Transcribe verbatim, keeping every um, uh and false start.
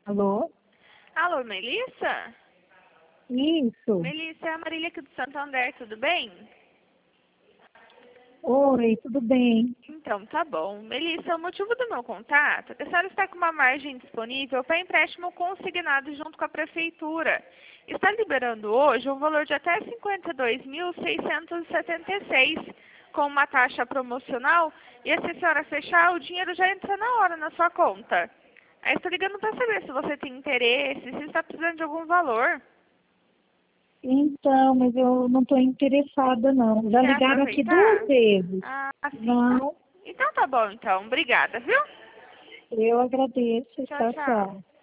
Alô? Alô, Melissa? Isso. Melissa, é a Marília aqui do Santander, tudo bem? Oi, tudo bem? Então, tá bom. Melissa, o motivo do meu contato é que a senhora está com uma margem disponível para empréstimo consignado junto com a prefeitura. Está liberando hoje um valor de até cinquenta e dois mil, seiscentos e setenta e seis com uma taxa promocional e se a senhora fechar, o dinheiro já entra na hora na sua conta. Aí estou ligando para saber se você tem interesse, se está precisando de algum valor. Então, mas eu não estou interessada, não. Já Quer ligaram aqui duas aproveitar? vezes. Ah, sim. Então, Não, então tá bom, então. Obrigada, viu? eu agradeço. Tchau, Tchau, tchau. tchau.